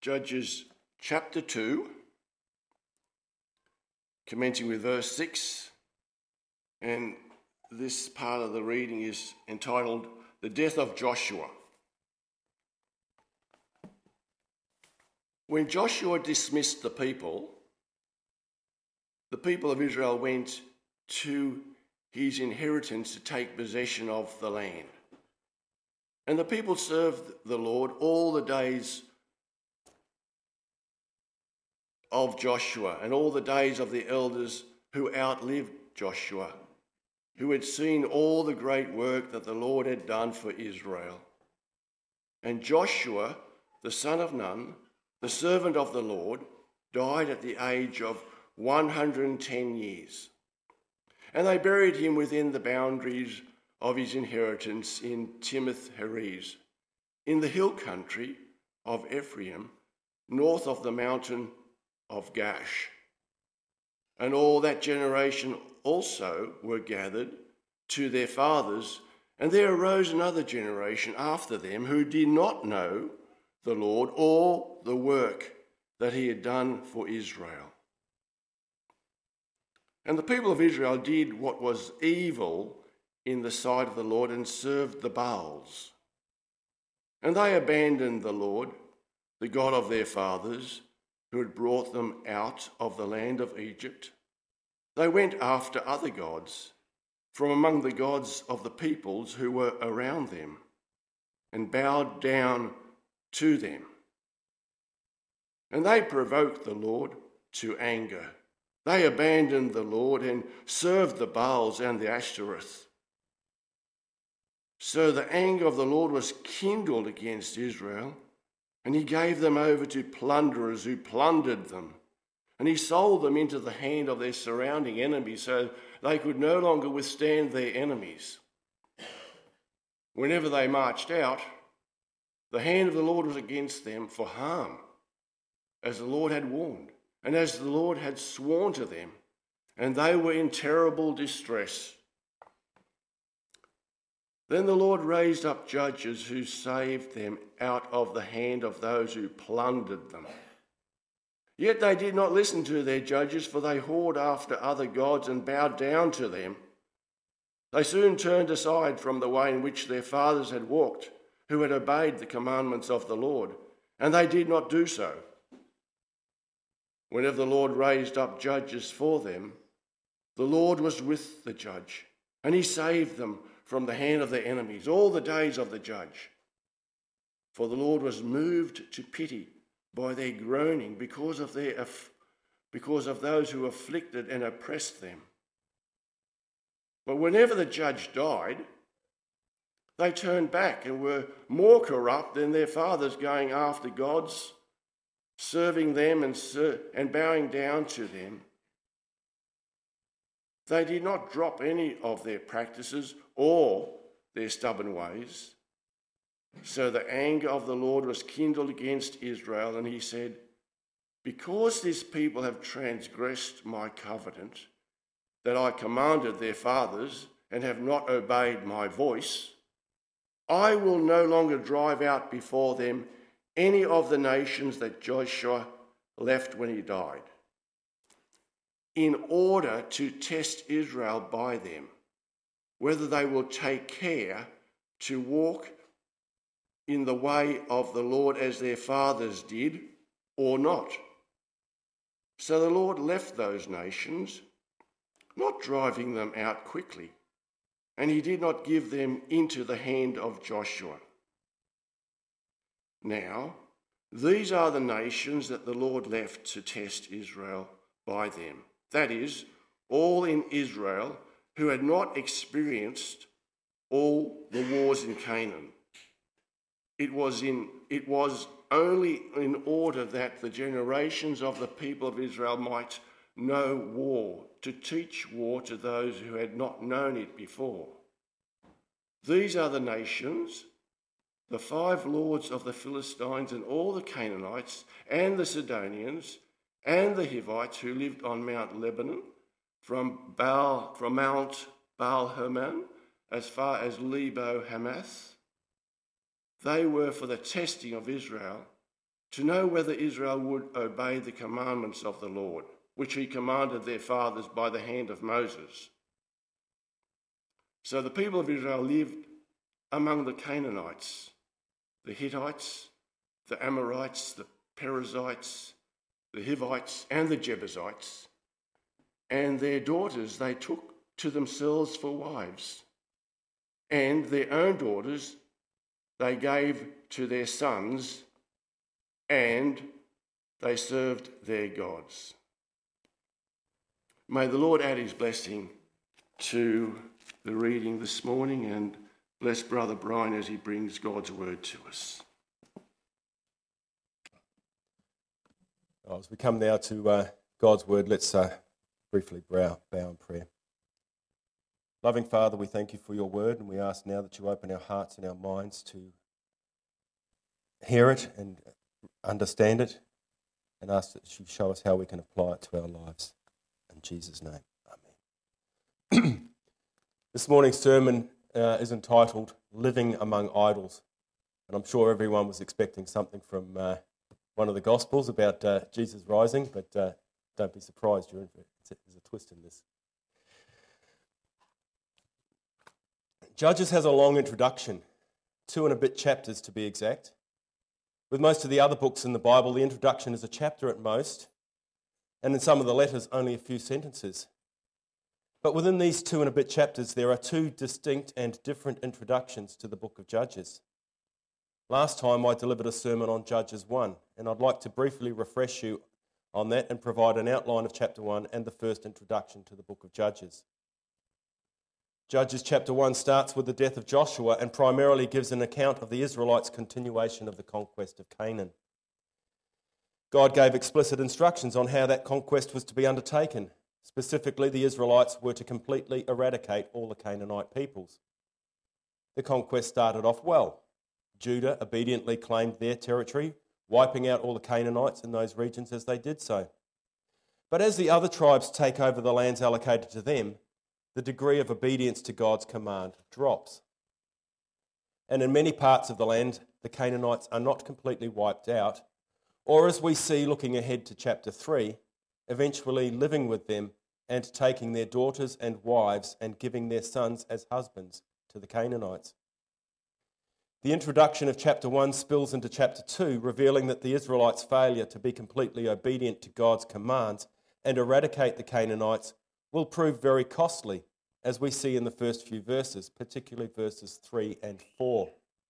Judges chapter 2, commencing with verse 6, and this part of the reading is entitled The Death of Joshua. When Joshua dismissed the people of Israel went to his inheritance to take possession of the land. And the people served the Lord all the days of Joshua and all the days of the elders who outlived Joshua, who had seen all the great work that the Lord had done for Israel. And Joshua, the son of Nun, the servant of the Lord, died at the age of 110 years. And they buried him within the boundaries of his inheritance in Timnath-Heres, in the hill country of Ephraim, north of the mountain of Gash. And all that generation also were gathered to their fathers, and there arose another generation after them who did not know the Lord or the work that he had done for Israel. And the people of Israel did what was evil in the sight of the Lord and served the Baals. And they abandoned the Lord, the God of their fathers, who had brought them out of the land of Egypt. They went after other gods from among the gods of the peoples who were around them and bowed down to them. And they provoked the Lord to anger. They abandoned the Lord and served the Baals and the Ashtoreth. So the anger of the Lord was kindled against Israel, and he gave them over to plunderers who plundered them. And he sold them into the hand of their surrounding enemies so they could no longer withstand their enemies. Whenever they marched out, the hand of the Lord was against them for harm, as the Lord had warned, and as the Lord had sworn to them, and they were in terrible distress. Then the Lord raised up judges who saved them out of the hand of those who plundered them. Yet they did not listen to their judges, for they whored after other gods and bowed down to them. They soon turned aside from the way in which their fathers had walked, who had obeyed the commandments of the Lord, and they did not do so. Whenever the Lord raised up judges for them, the Lord was with the judge, and he saved them from the hand of their enemies all the days of the judge. For the Lord was moved to pity by their groaning because of those who afflicted and oppressed them. But whenever the judge died, they turned back and were more corrupt than their fathers, going after gods, serving them and bowing down to them. They did not drop any of their practices or their stubborn ways. So the anger of the Lord was kindled against Israel, and he said, because these people have transgressed my covenant that I commanded their fathers and have not obeyed my voice, I will no longer drive out before them any of the nations that Joshua left when he died, in order to test Israel by them, whether they will take care to walk in the way of the Lord as their fathers did or not. So the Lord left those nations, not driving them out quickly, and he did not give them into the hand of Joshua. Now, these are the nations that the Lord left to test Israel by them. That is, all in Israel who had not experienced all the wars in Canaan. It was only in order that the generations of the people of Israel might know war, to teach war to those who had not known it before. These are the nations, the 5 lords of the Philistines and all the Canaanites and the Sidonians and the Hivites who lived on Mount Lebanon, from Mount Baal Hermon as far as Lebo Hamath. They were for the testing of Israel, to know whether Israel would obey the commandments of the Lord, which he commanded their fathers by the hand of Moses. So the people of Israel lived among the Canaanites, the Hittites, the Amorites, the Perizzites, the Hivites, and the Jebusites, and their daughters they took to themselves for wives, and their own daughters they gave to their sons, and they served their gods. May the Lord add his blessing to the reading this morning, and bless Brother Brian as he brings God's word to us. As we come now to God's word, let's briefly bow in prayer. Loving Father, we thank you for your word, and we ask now that you open our hearts and our minds to hear it and understand it, and ask that you show us how we can apply it to our lives. In Jesus' name, amen. This morning's sermon is entitled Living Among Idols, and I'm sure everyone was expecting something from one of the Gospels about Jesus rising, but don't be surprised, there's a twist in this. Judges has a long introduction, 2 and a bit chapters to be exact. With most of the other books in the Bible, the introduction is a chapter at most, and in some of the letters, only a few sentences. But within these 2 and a bit chapters, there are 2 distinct and different introductions to the book of Judges. Last time I delivered a sermon on Judges 1, and I'd like to briefly refresh you on that and provide an outline of chapter 1 and the first introduction to the book of Judges. Judges chapter 1 starts with the death of Joshua and primarily gives an account of the Israelites' continuation of the conquest of Canaan. God gave explicit instructions on how that conquest was to be undertaken. Specifically, the Israelites were to completely eradicate all the Canaanite peoples. The conquest started off well. Judah obediently claimed their territory, wiping out all the Canaanites in those regions as they did so. But as the other tribes take over the lands allocated to them, the degree of obedience to God's command drops. And in many parts of the land, the Canaanites are not completely wiped out, or as we see looking ahead to chapter 3, eventually living with them and taking their daughters and wives and giving their sons as husbands to the Canaanites. The introduction of chapter 1 spills into chapter 2, revealing that the Israelites' failure to be completely obedient to God's commands and eradicate the Canaanites will prove very costly, as we see in the first few verses, particularly verses 3 and 4.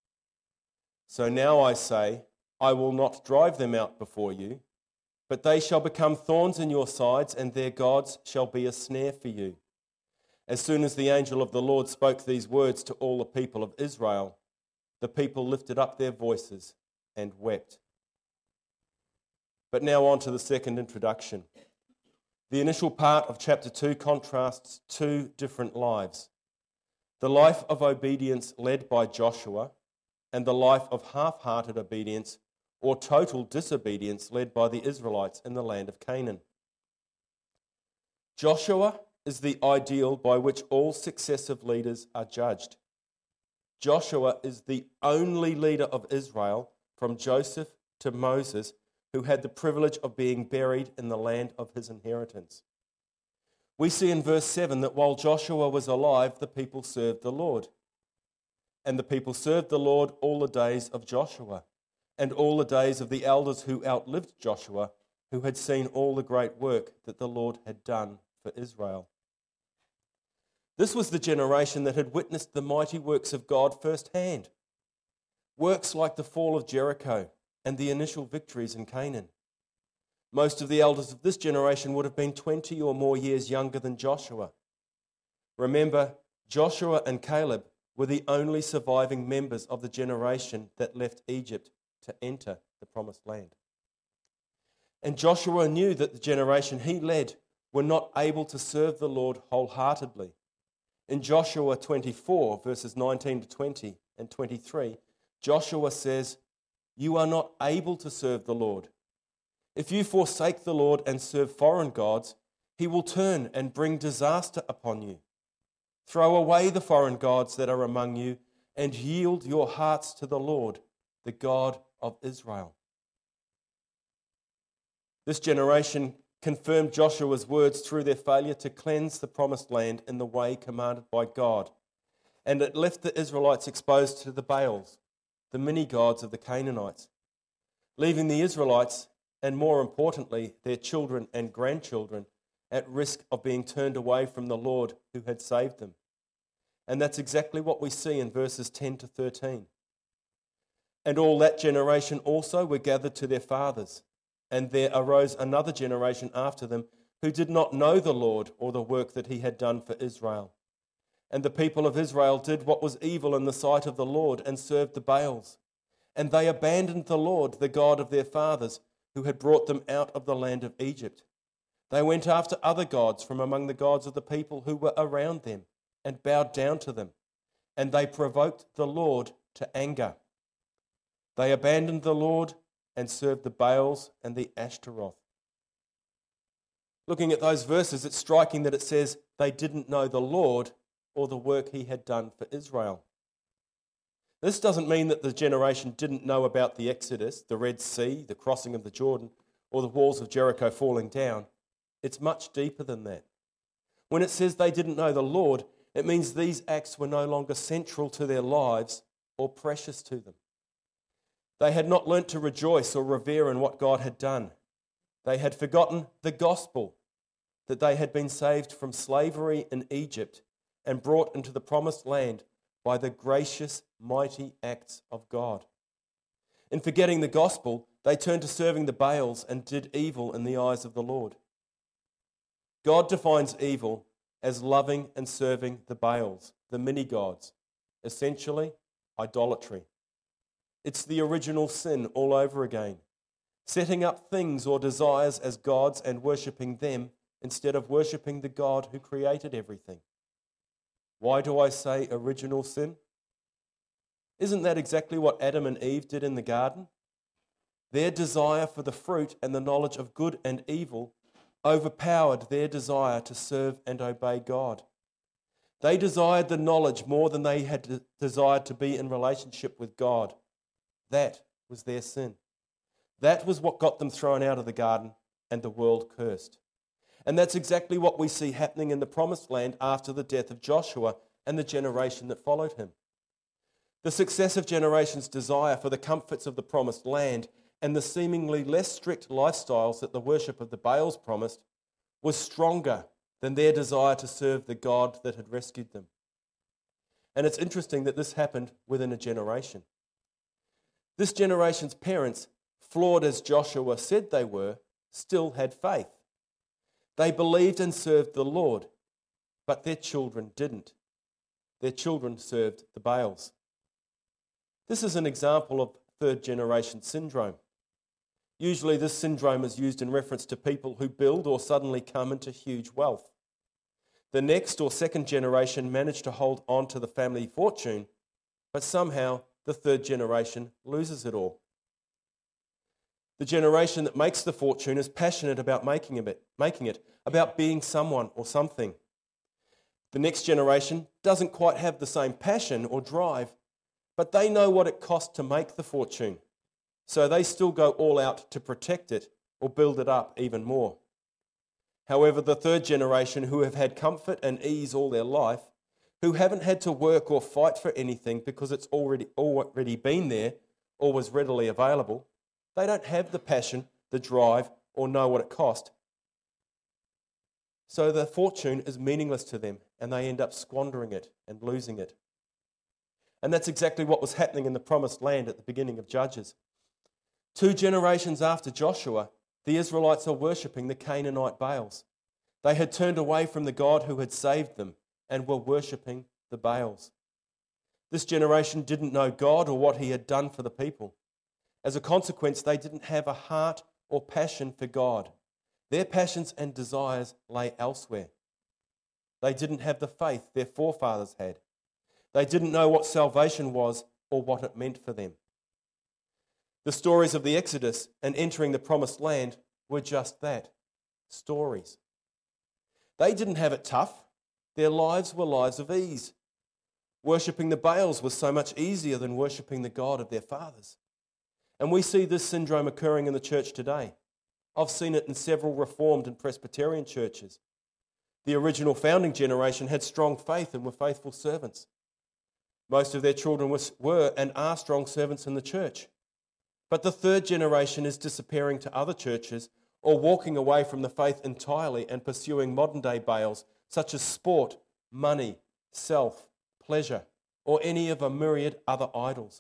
So now I say, I will not drive them out before you, but they shall become thorns in your sides, and their gods shall be a snare for you. As soon as the angel of the Lord spoke these words to all the people of Israel, the people lifted up their voices and wept. But now on to the second introduction. The initial part of chapter 2 contrasts 2 different lives. The life of obedience led by Joshua and the life of half-hearted obedience or total disobedience led by the Israelites in the land of Canaan. Joshua is the ideal by which all successive leaders are judged. Joshua is the only leader of Israel from Joseph to Moses who had the privilege of being buried in the land of his inheritance. We see in verse 7 that while Joshua was alive, the people served the Lord. And the people served the Lord all the days of Joshua, and all the days of the elders who outlived Joshua, who had seen all the great work that the Lord had done for Israel. This was the generation that had witnessed the mighty works of God firsthand. Works like the fall of Jericho and the initial victories in Canaan. Most of the elders of this generation would have been 20 or more years younger than Joshua. Remember, Joshua and Caleb were the only surviving members of the generation that left Egypt to enter the promised land. And Joshua knew that the generation he led were not able to serve the Lord wholeheartedly. In Joshua 24, verses 19 to 20 and 23, Joshua says, "You are not able to serve the Lord. If you forsake the Lord and serve foreign gods, he will turn and bring disaster upon you. Throw away the foreign gods that are among you and yield your hearts to the Lord, the God of Israel." This generation confirmed Joshua's words through their failure to cleanse the promised land in the way commanded by God. And it left the Israelites exposed to the Baals, the mini-gods of the Canaanites, leaving the Israelites, and more importantly, their children and grandchildren, at risk of being turned away from the Lord who had saved them. And that's exactly what we see in verses 10 to 13. And all that generation also were gathered to their fathers, and there arose another generation after them who did not know the Lord or the work that he had done for Israel. And the people of Israel did what was evil in the sight of the Lord and served the Baals. And they abandoned the Lord, the God of their fathers, who had brought them out of the land of Egypt. They went after other gods from among the gods of the people who were around them and bowed down to them. And they provoked the Lord to anger. They abandoned the Lord and served the Baals and the Ashtaroth. Looking at those verses, it's striking that it says they didn't know the Lord or the work he had done for Israel. This doesn't mean that the generation didn't know about the Exodus, the Red Sea, the crossing of the Jordan, or the walls of Jericho falling down. It's much deeper than that. When it says they didn't know the Lord, it means these acts were no longer central to their lives or precious to them. They had not learnt to rejoice or revere in what God had done. They had forgotten the gospel, that they had been saved from slavery in Egypt and brought into the promised land by the gracious, mighty acts of God. In forgetting the gospel, they turned to serving the Baals and did evil in the eyes of the Lord. God defines evil as loving and serving the Baals, the mini-gods, essentially idolatry. It's the original sin all over again, setting up things or desires as gods and worshipping them instead of worshipping the God who created everything. Why do I say original sin? Isn't that exactly what Adam and Eve did in the garden? Their desire for the fruit and the knowledge of good and evil overpowered their desire to serve and obey God. They desired the knowledge more than they had desired to be in relationship with God. That was their sin. That was what got them thrown out of the garden and the world cursed. And that's exactly what we see happening in the promised land after the death of Joshua and the generation that followed him. The successive generations' desire for the comforts of the promised land and the seemingly less strict lifestyles that the worship of the Baals promised was stronger than their desire to serve the God that had rescued them. And it's interesting that this happened within a generation. This generation's parents, flawed as Joshua said they were, still had faith. They believed and served the Lord, but their children didn't. Their children served the Baals. This is an example of third generation syndrome. Usually this syndrome is used in reference to people who build or suddenly come into huge wealth. The next or second generation manage to hold on to the family fortune, but somehow the third generation loses it all. The generation that makes the fortune is passionate about making it, about being someone or something. The next generation doesn't quite have the same passion or drive, but they know what it costs to make the fortune, so they still go all out to protect it or build it up even more. However, the third generation, who have had comfort and ease all their life, who haven't had to work or fight for anything because it's already been there or was readily available, they don't have the passion, the drive, or know what it cost. So the fortune is meaningless to them, and they end up squandering it and losing it. And that's exactly what was happening in the promised land at the beginning of Judges. 2 generations after Joshua, the Israelites are worshipping the Canaanite Baals. They had turned away from the God who had saved them and were worshipping the Baals. This generation didn't know God or what he had done for the people. As a consequence, they didn't have a heart or passion for God. Their passions and desires lay elsewhere. They didn't have the faith their forefathers had. They didn't know what salvation was or what it meant for them. The stories of the Exodus and entering the promised land were just that, stories. They didn't have it tough. Their lives were lives of ease. Worshipping the Baals was so much easier than worshipping the God of their fathers. And we see this syndrome occurring in the church today. I've seen it in several Reformed and Presbyterian churches. The original founding generation had strong faith and were faithful servants. Most of their children were and are strong servants in the church. But the third generation is disappearing to other churches or walking away from the faith entirely and pursuing modern-day Baals such as sport, money, self, pleasure, or any of a myriad other idols.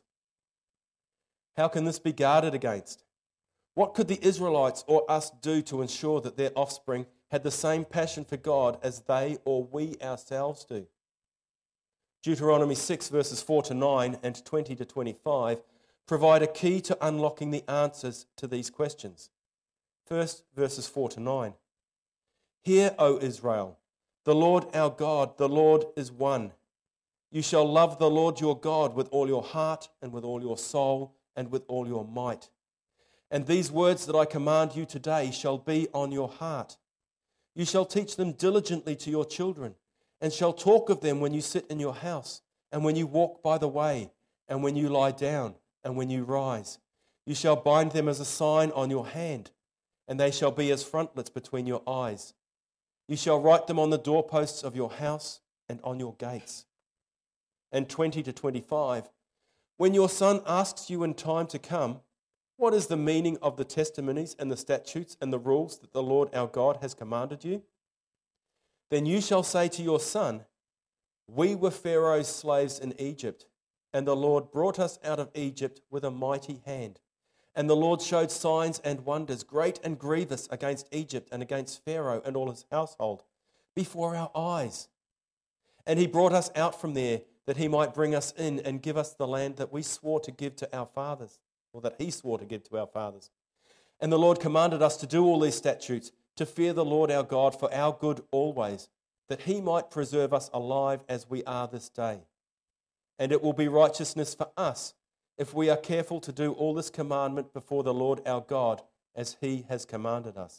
How can this be guarded against? What could the Israelites or us do to ensure that their offspring had the same passion for God as they or we ourselves do? Deuteronomy 6 verses 4 to 9 and 20 to 25 provide a key to unlocking the answers to these questions. First, verses 4 to 9. Hear, O Israel, the Lord our God, the Lord is one. You shall love the Lord your God with all your heart and with all your soul and with all your might. And these words that I command you today shall be on your heart. You shall teach them diligently to your children, and shall talk of them when you sit in your house, and when you walk by the way, and when you lie down, and when you rise. You shall bind them as a sign on your hand, and they shall be as frontlets between your eyes. You shall write them on the doorposts of your house and on your gates. And 20 to 25, when your son asks you in time to come, what is the meaning of the testimonies and the statutes and the rules that the Lord our God has commanded you? Then you shall say to your son, we were Pharaoh's slaves in Egypt, and the Lord brought us out of Egypt with a mighty hand. And the Lord showed signs and wonders, great and grievous, against Egypt and against Pharaoh and all his household, before our eyes. And he brought us out from there, that he might bring us in and give us the land that we swore to give to our fathers, or that he swore to give to our fathers. And the Lord commanded us to do all these statutes, to fear the Lord our God for our good always, that he might preserve us alive as we are this day. And it will be righteousness for us if we are careful to do all this commandment before the Lord our God as he has commanded us.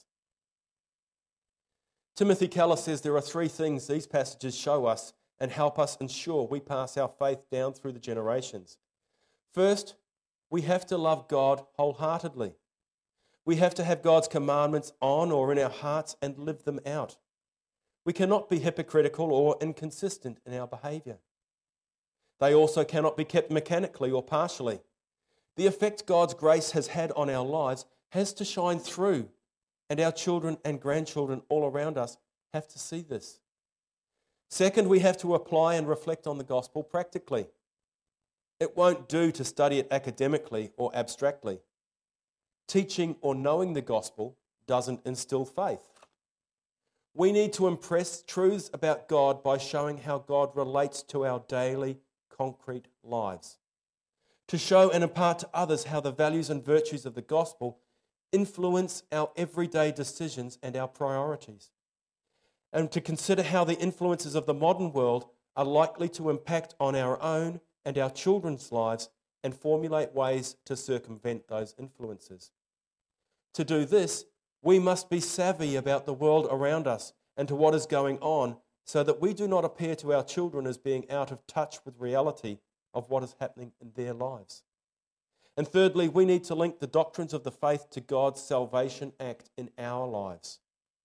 Timothy Keller says there are three things these passages show us and help us ensure we pass our faith down through the generations. First, we have to love God wholeheartedly. We have to have God's commandments on or in our hearts and live them out. We cannot be hypocritical or inconsistent in our behaviour. They also cannot be kept mechanically or partially. The effect God's grace has had on our lives has to shine through, and our children and grandchildren all around us have to see this. Second, we have to apply and reflect on the gospel practically. It won't do to study it academically or abstractly. Teaching or knowing the gospel doesn't instill faith. We need to impress truths about God by showing how God relates to our daily, concrete lives. To show and impart to others how the values and virtues of the gospel influence our everyday decisions and our priorities. And to consider how the influences of the modern world are likely to impact on our own and our children's lives and formulate ways to circumvent those influences. To do this, we must be savvy about the world around us and to what is going on so that we do not appear to our children as being out of touch with reality of what is happening in their lives. And thirdly, we need to link the doctrines of the faith to God's salvation act in our lives.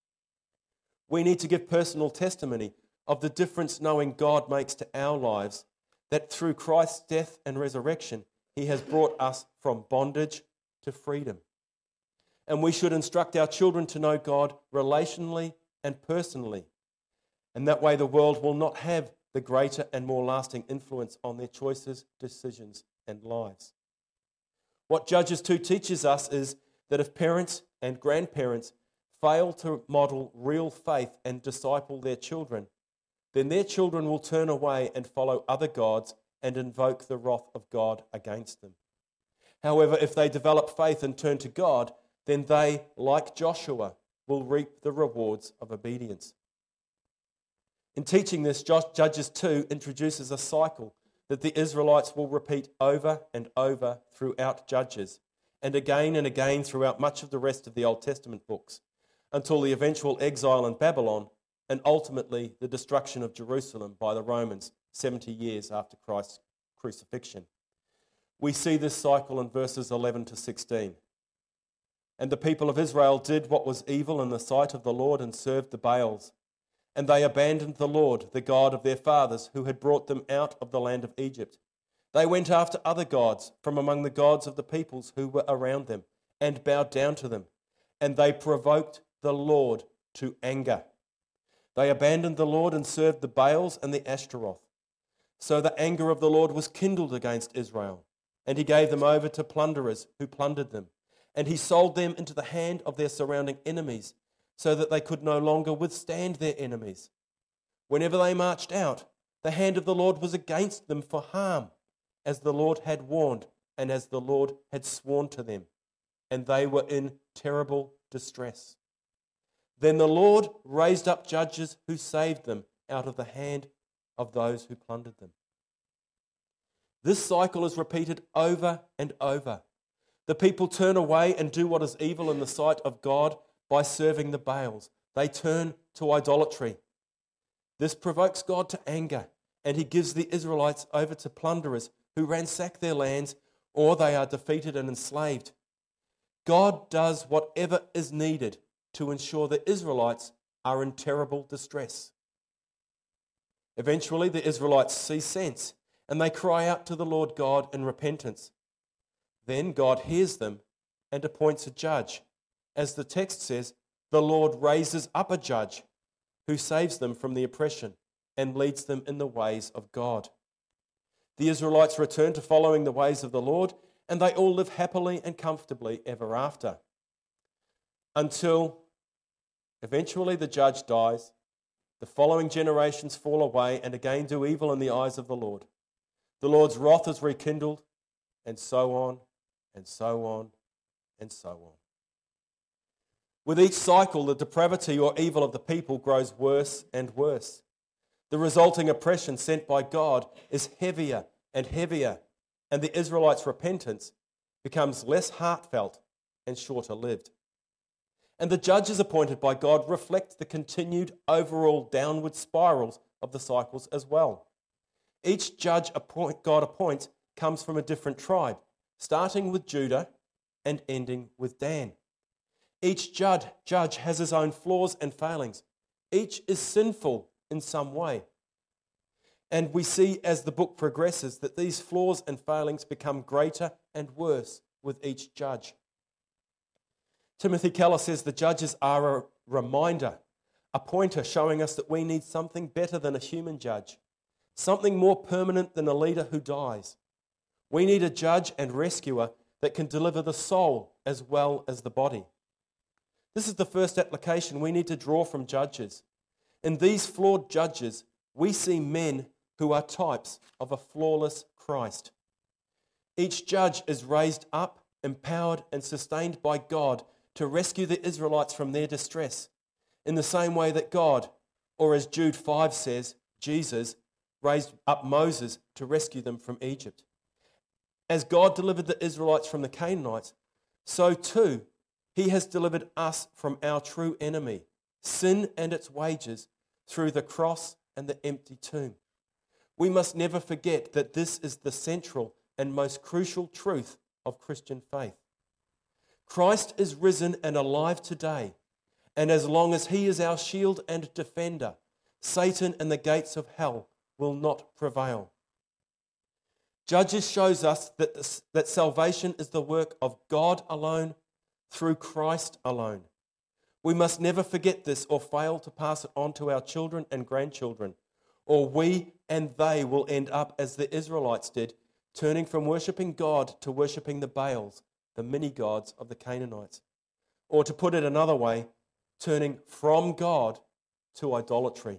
We need to give personal testimony of the difference knowing God makes to our lives, that through Christ's death and resurrection, he has brought us from bondage to freedom. And we should instruct our children to know God relationally and personally. And that way the world will not have the greater and more lasting influence on their choices, decisions, and lives. What Judges 2 teaches us is that if parents and grandparents fail to model real faith and disciple their children, then their children will turn away and follow other gods and invoke the wrath of God against them. However, if they develop faith and turn to God, then they, like Joshua, will reap the rewards of obedience. In teaching this, Judges 2 introduces a cycle that the Israelites will repeat over and over throughout Judges, and again throughout much of the rest of the Old Testament books, until the eventual exile in Babylon and ultimately the destruction of Jerusalem by the Romans 70 years after Christ's crucifixion. We see this cycle in verses 11 to 16. And the people of Israel did what was evil in the sight of the Lord and served the Baals. And they abandoned the Lord, the God of their fathers, who had brought them out of the land of Egypt. They went after other gods from among the gods of the peoples who were around them, and bowed down to them. And they provoked the Lord to anger. They abandoned the Lord and served the Baals and the Ashtaroth. So the anger of the Lord was kindled against Israel, and he gave them over to plunderers who plundered them. And he sold them into the hand of their surrounding enemies, so that they could no longer withstand their enemies. Whenever they marched out, the hand of the Lord was against them for harm, as the Lord had warned, and as the Lord had sworn to them. And they were in terrible distress. Then the Lord raised up judges who saved them out of the hand of those who plundered them. This cycle is repeated over and over. The people turn away and do what is evil in the sight of God by serving the Baals. They turn to idolatry. This provokes God to anger, and he gives the Israelites over to plunderers who ransack their lands, or they are defeated and enslaved. God does whatever is needed to ensure the Israelites are in terrible distress. Eventually, the Israelites see sense, and they cry out to the Lord God in repentance. Then God hears them and appoints a judge. As the text says, the Lord raises up a judge who saves them from the oppression and leads them in the ways of God. The Israelites return to following the ways of the Lord, and they all live happily and comfortably ever after. Until eventually the judge dies, the following generations fall away and again do evil in the eyes of the Lord. The Lord's wrath is rekindled, and so on, and so on, and so on. With each cycle, the depravity or evil of the people grows worse and worse. The resulting oppression sent by God is heavier and heavier, and the Israelites' repentance becomes less heartfelt and shorter lived. And the judges appointed by God reflect the continued overall downward spirals of the cycles as well. Each judge God appoints comes from a different tribe, starting with Judah and ending with Dan. Each judge has his own flaws and failings. Each is sinful in some way. And we see as the book progresses that these flaws and failings become greater and worse with each judge. Timothy Keller says the judges are a reminder, a pointer showing us that we need something better than a human judge, something more permanent than a leader who dies. We need a judge and rescuer that can deliver the soul as well as the body. This is the first application we need to draw from judges. In these flawed judges, we see men who are types of a flawless Christ. Each judge is raised up, empowered, and sustained by God to rescue the Israelites from their distress, in the same way that God, or as Jude 5 says, Jesus, raised up Moses to rescue them from Egypt. As God delivered the Israelites from the Canaanites, so too he has delivered us from our true enemy, sin and its wages, through the cross and the empty tomb. We must never forget that this is the central and most crucial truth of Christian faith. Christ is risen and alive today, and as long as he is our shield and defender, Satan and the gates of hell will not prevail. Judges shows us that salvation is the work of God alone, through Christ alone. We must never forget this or fail to pass it on to our children and grandchildren, or we and they will end up as the Israelites did, turning from worshipping God to worshipping the Baals, the mini-gods of the Canaanites. Or to put it another way, turning from God to idolatry.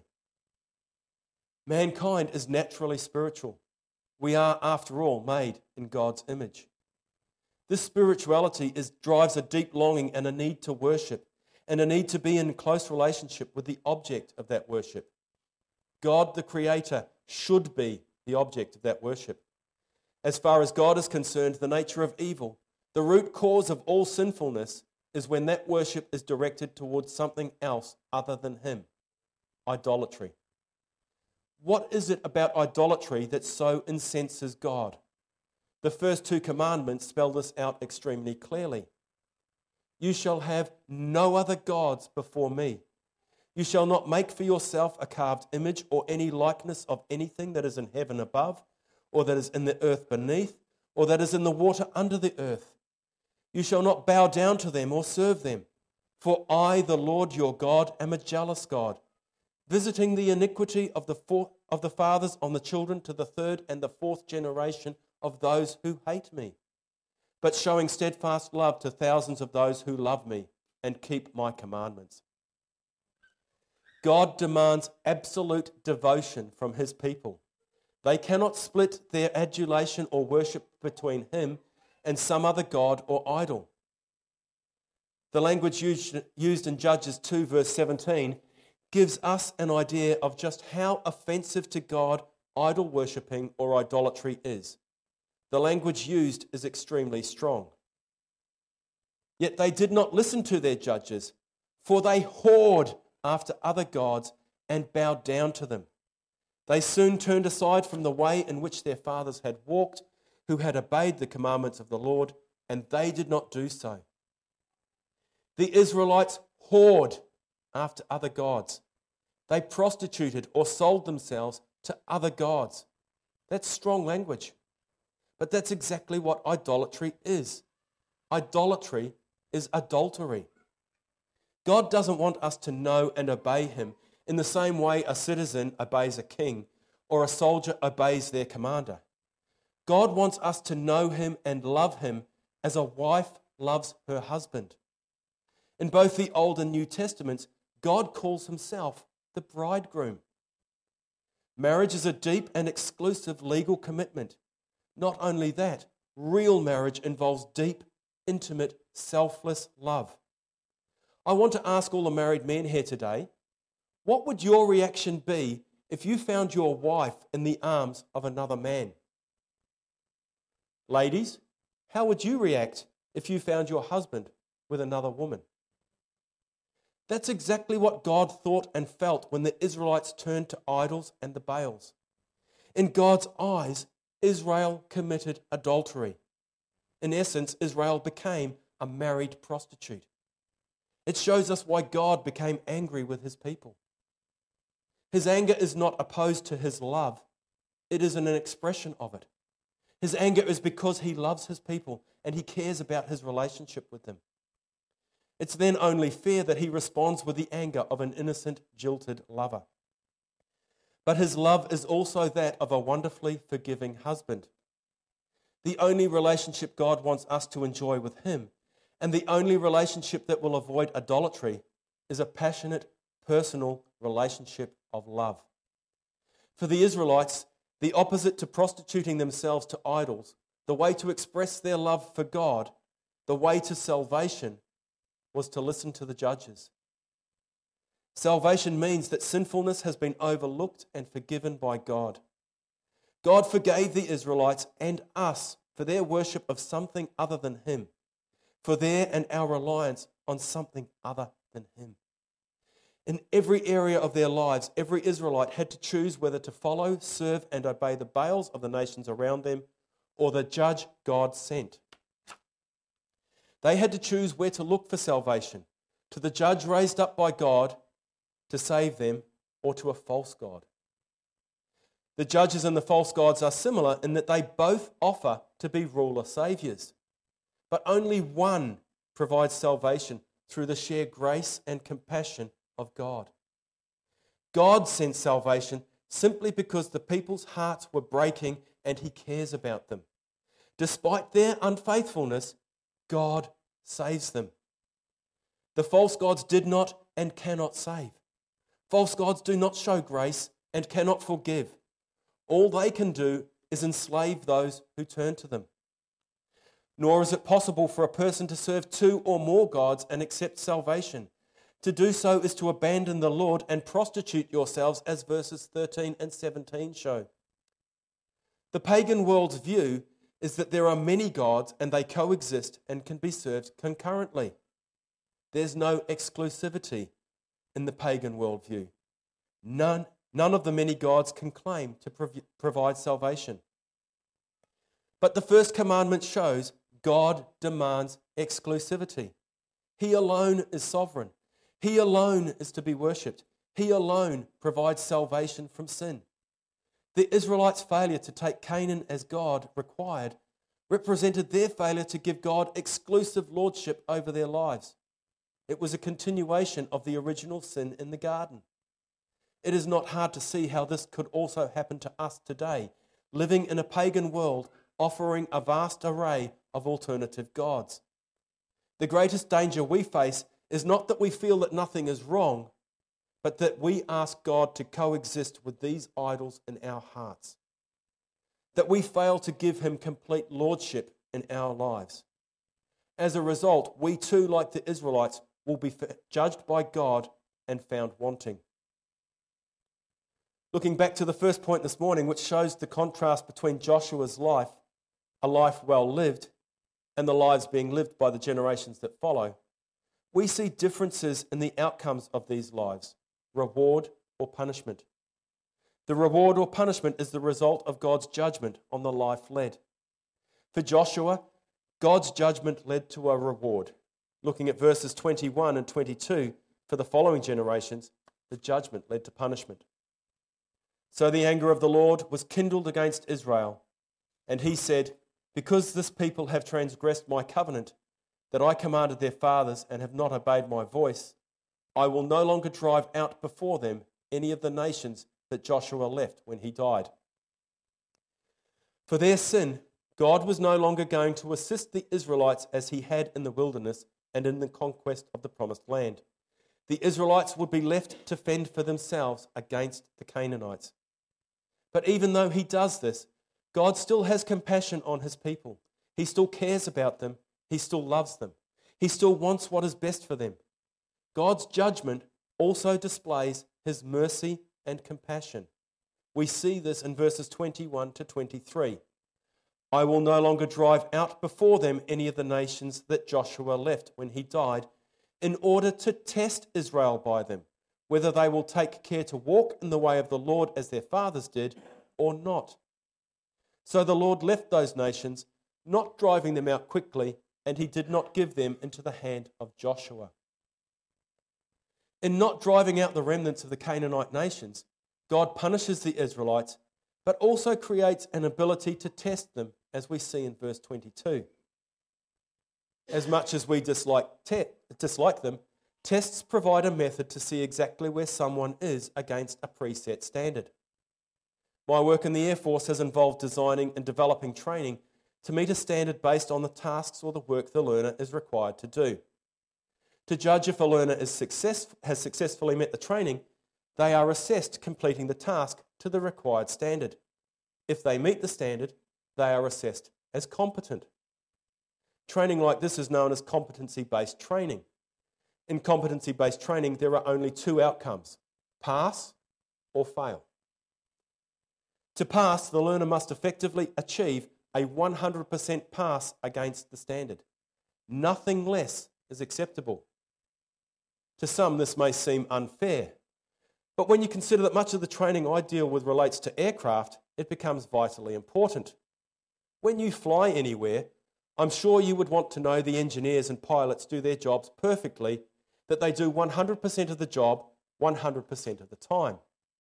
Mankind is naturally spiritual. We are, after all, made in God's image. This spirituality drives a deep longing and a need to worship, and a need to be in close relationship with the object of that worship. God, the Creator, should be the object of that worship. As far as God is concerned, the nature of evil, the root cause of all sinfulness, is when that worship is directed towards something else other than Him. Idolatry. What is it about idolatry that so incenses God? The first two commandments spell this out extremely clearly. You shall have no other gods before me. You shall not make for yourself a carved image or any likeness of anything that is in heaven above, or that is in the earth beneath, or that is in the water under the earth. You shall not bow down to them or serve them. For I, the Lord your God, am a jealous God, visiting the iniquity of the fathers on the children to the third and the fourth generation of those who hate me, but showing steadfast love to thousands of those who love me and keep my commandments. God demands absolute devotion from his people. They cannot split their adulation or worship between him and some other god or idol. The language used in Judges 2 verse 17 gives us an idea of just how offensive to God idol worshipping or idolatry is. The language used is extremely strong. Yet they did not listen to their judges, for they whored after other gods and bowed down to them. They soon turned aside from the way in which their fathers had walked, who had obeyed the commandments of the Lord, and they did not do so. The Israelites whored after other gods. They prostituted or sold themselves to other gods. That's strong language. But that's exactly what idolatry is. Idolatry is adultery. God doesn't want us to know and obey him in the same way a citizen obeys a king or a soldier obeys their commander. God wants us to know him and love him as a wife loves her husband. In both the Old and New Testaments, God calls himself the bridegroom. Marriage is a deep and exclusive legal commitment. Not only that, real marriage involves deep, intimate, selfless love. I want to ask all the married men here today, what would your reaction be if you found your wife in the arms of another man? Ladies, how would you react if you found your husband with another woman? That's exactly what God thought and felt when the Israelites turned to idols and the Baals. In God's eyes, Israel committed adultery. In essence, Israel became a married prostitute. It shows us why God became angry with his people. His anger is not opposed to his love. It is an expression of it. His anger is because he loves his people and he cares about his relationship with them. It's then only fair that he responds with the anger of an innocent, jilted lover. But his love is also that of a wonderfully forgiving husband. The only relationship God wants us to enjoy with him, and the only relationship that will avoid idolatry, is a passionate, personal relationship of love. For the Israelites, the opposite to prostituting themselves to idols, the way to express their love for God, the way to salvation, was to listen to the judges. Salvation means that sinfulness has been overlooked and forgiven by God. God forgave the Israelites and us for their worship of something other than him, for their and our reliance on something other than him. In every area of their lives, every Israelite had to choose whether to follow, serve, and obey the Baals of the nations around them or the judge God sent. They had to choose where to look for salvation, to the judge raised up by God to save them, or to a false god. The judges and the false gods are similar in that they both offer to be ruler saviors, but only one provides salvation through the sheer grace and compassion of God. God sent salvation simply because the people's hearts were breaking and he cares about them. Despite their unfaithfulness, God saves them. The false gods did not and cannot save. False gods do not show grace and cannot forgive. All they can do is enslave those who turn to them. Nor is it possible for a person to serve two or more gods and accept salvation. To do so is to abandon the Lord and prostitute yourselves, as verses 13 and 17 show. The pagan world's view is that there are many gods and they coexist and can be served concurrently. There's no exclusivity in the pagan worldview. None of the many gods can claim to provide salvation. But the first commandment shows God demands exclusivity. He alone is sovereign. He alone is to be worshipped. He alone provides salvation from sin. The Israelites' failure to take Canaan as God required represented their failure to give God exclusive lordship over their lives. It was a continuation of the original sin in the garden. It is not hard to see how this could also happen to us today, living in a pagan world offering a vast array of alternative gods. The greatest danger we face is not that we feel that nothing is wrong, but that we ask God to coexist with these idols in our hearts. That we fail to give him complete lordship in our lives. As a result, we too, like the Israelites, will be judged by God and found wanting. Looking back to the first point this morning, which shows the contrast between Joshua's life, a life well lived, and the lives being lived by the generations that follow, we see differences in the outcomes of these lives, reward or punishment. The reward or punishment is the result of God's judgment on the life led. For Joshua, God's judgment led to a reward. Looking at verses 21 and 22, for the following generations, the judgment led to punishment. So the anger of the Lord was kindled against Israel, and he said, because this people have transgressed my covenant, that I commanded their fathers and have not obeyed my voice, I will no longer drive out before them any of the nations that Joshua left when he died. For their sin, God was no longer going to assist the Israelites as he had in the wilderness and in the conquest of the promised land. The Israelites would be left to fend for themselves against the Canaanites. But even though he does this, God still has compassion on his people. He still cares about them. He still loves them. He still wants what is best for them. God's judgment also displays his mercy and compassion. We see this in verses 21 to 23. I will no longer drive out before them any of the nations that Joshua left when he died, in order to test Israel by them, whether they will take care to walk in the way of the Lord as their fathers did or not. So the Lord left those nations, not driving them out quickly, and he did not give them into the hand of Joshua. In not driving out the remnants of the Canaanite nations, God punishes the Israelites, but also creates an ability to test them, as we see in verse 22. As much as we dislike them, tests provide a method to see exactly where someone is against a preset standard. My work in the Air Force has involved designing and developing training to meet a standard based on the tasks or the work the learner is required to do. To judge if a learner has successfully met the training, they are assessed completing the task to the required standard. If they meet the standard, they are assessed as competent. Training like this is known as competency-based training. In competency-based training, there are only two outcomes: pass or fail. To pass, the learner must effectively achieve a 100% pass against the standard. Nothing less is acceptable. To some, this may seem unfair, but when you consider that much of the training I deal with relates to aircraft, it becomes vitally important. When you fly anywhere, I'm sure you would want to know the engineers and pilots do their jobs perfectly, that they do 100% of the job 100% of the time.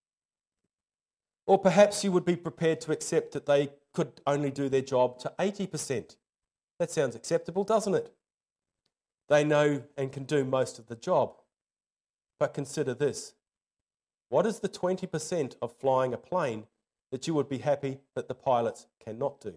Or perhaps you would be prepared to accept that they could only do their job to 80%. That sounds acceptable, doesn't it? They know and can do most of the job. But consider this. What is the 20% of flying a plane that you would be happy that the pilots cannot do?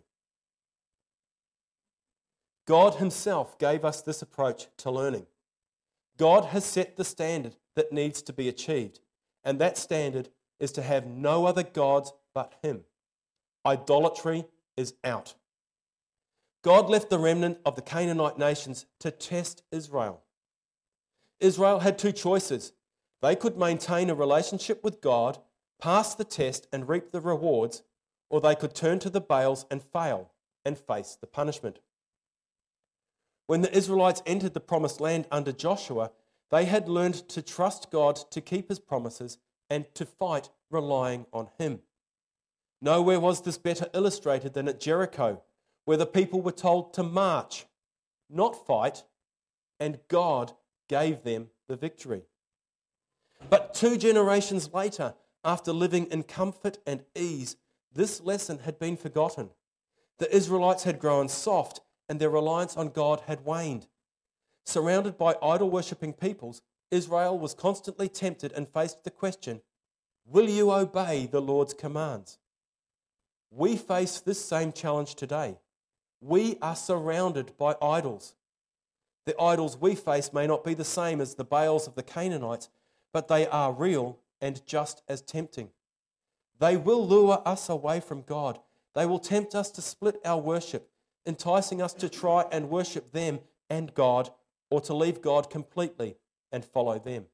God himself gave us this approach to learning. God has set the standard that needs to be achieved, and that standard is to have no other gods but him. Idolatry is out. God left the remnant of the Canaanite nations to test Israel. Israel had two choices. They could maintain a relationship with God, pass the test and reap the rewards, or they could turn to the Baals and fail and face the punishment. When the Israelites entered the promised land under Joshua, they had learned to trust God to keep his promises and to fight relying on him. Nowhere was this better illustrated than at Jericho, where the people were told to march, not fight, and God gave them the victory. But 2 generations later, after living in comfort and ease, this lesson had been forgotten. The Israelites had grown soft and their reliance on God had waned. Surrounded by idol-worshipping peoples, Israel was constantly tempted and faced the question, will you obey the Lord's commands? We face this same challenge today. We are surrounded by idols. The idols we face may not be the same as the Baals of the Canaanites, but they are real and just as tempting. They will lure us away from God. They will tempt us to split our worship, enticing us to try and worship them and God, or to leave God completely and follow them.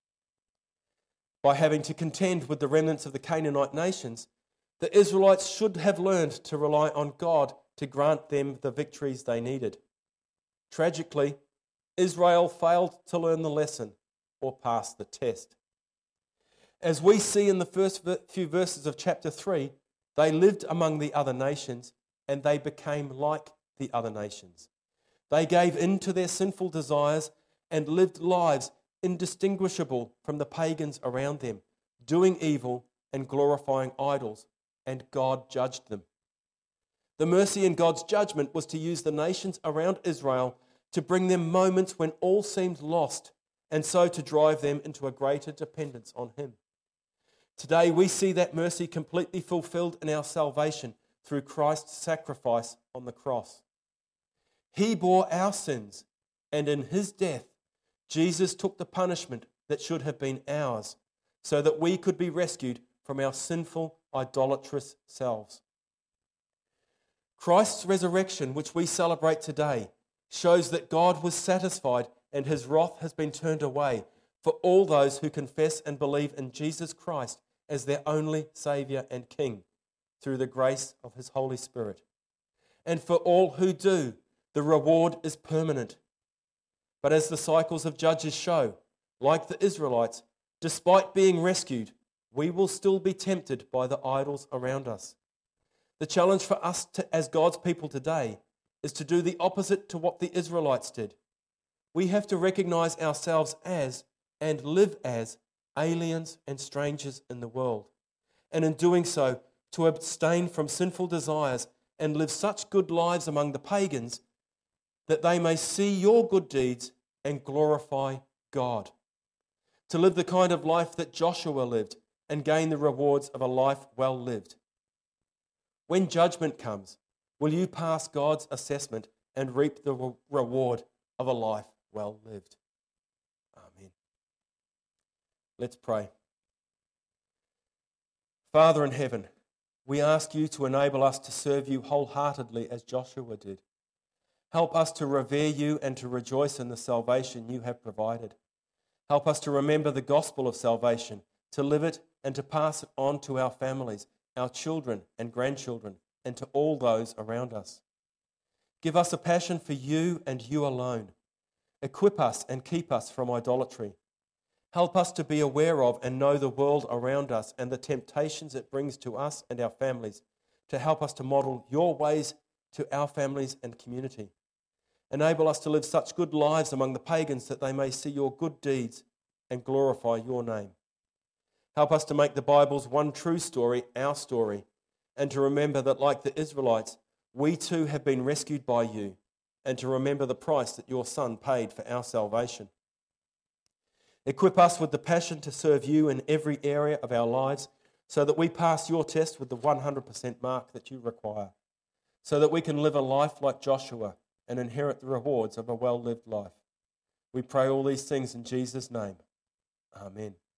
By having to contend with the remnants of the Canaanite nations, the Israelites should have learned to rely on God to grant them the victories they needed. Tragically, Israel failed to learn the lesson or pass the test. As we see in the first few verses of chapter 3, they lived among the other nations and they became like the other nations. They gave in to their sinful desires and lived lives indistinguishable from the pagans around them, doing evil and glorifying idols, and God judged them. The mercy in God's judgment was to use the nations around Israel to bring them moments when all seemed lost, and so to drive them into a greater dependence on Him. Today we see that mercy completely fulfilled in our salvation through Christ's sacrifice on the cross. He bore our sins, and in His death, Jesus took the punishment that should have been ours, so that we could be rescued from our sinful, idolatrous selves. Christ's resurrection, which we celebrate today, shows that God was satisfied and His wrath has been turned away for all those who confess and believe in Jesus Christ as their only Saviour and King through the grace of His Holy Spirit. And for all who do, the reward is permanent. But as the cycles of Judges show, like the Israelites, despite being rescued, we will still be tempted by the idols around us. The challenge for us as God's people today is to do the opposite to what the Israelites did. We have to recognize ourselves as and live as aliens and strangers in the world. And in doing so, to abstain from sinful desires and live such good lives among the pagans that they may see your good deeds and glorify God. To live the kind of life that Joshua lived and gain the rewards of a life well lived. When judgment comes, will you pass God's assessment and reap the reward of a life well lived? Amen. Let's pray. Father in heaven, we ask you to enable us to serve you wholeheartedly as Joshua did. Help us to revere you and to rejoice in the salvation you have provided. Help us to remember the gospel of salvation, to live it and to pass it on to our families, our children and grandchildren, and to all those around us. Give us a passion for you and you alone. Equip us and keep us from idolatry. Help us to be aware of and know the world around us and the temptations it brings to us and our families, to help us to model your ways to our families and community. Enable us to live such good lives among the pagans that they may see your good deeds and glorify your name. Help us to make the Bible's one true story our story, and to remember that, like the Israelites, we too have been rescued by you, and to remember the price that your Son paid for our salvation. Equip us with the passion to serve you in every area of our lives, so that we pass your test with the 100% mark that you require, so that we can live a life like Joshua and inherit the rewards of a well-lived life. We pray all these things in Jesus' name. Amen.